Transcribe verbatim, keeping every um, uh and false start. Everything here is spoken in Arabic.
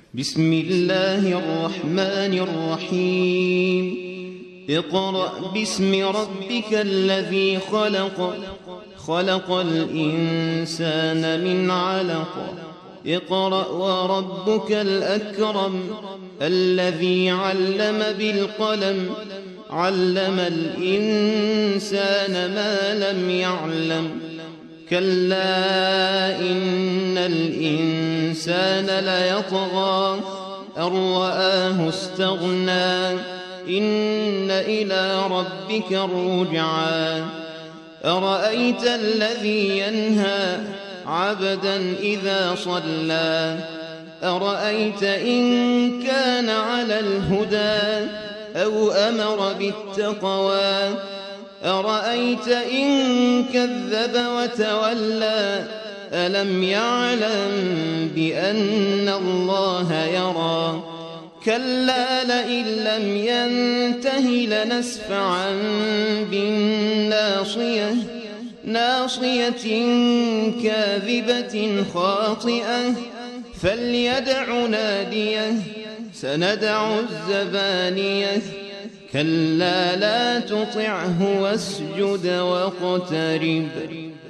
بسم الله الرحمن الرحيم اقرأ باسم ربك الذي خلق خلق الإنسان من علق اقرأ وربك الأكرم الذي علم بالقلم علم الإنسان ما لم يعلم كلا إن الإنسان ليطغى أن رآه استغنى إن إلى ربك الرجعى أرأيت الذي ينهى عبدا إذا صلى أرأيت إن كان على الهدى أو أمر بالتقوى أرأيت إن كذب وتولى ألم يعلم بأن الله يرى كلا لئن لم ينته لنسفعا بالناصية ناصية كاذبة خاطئة فليدع ناديه سندع الزبانية كلا لا تطعه واسجد واقترب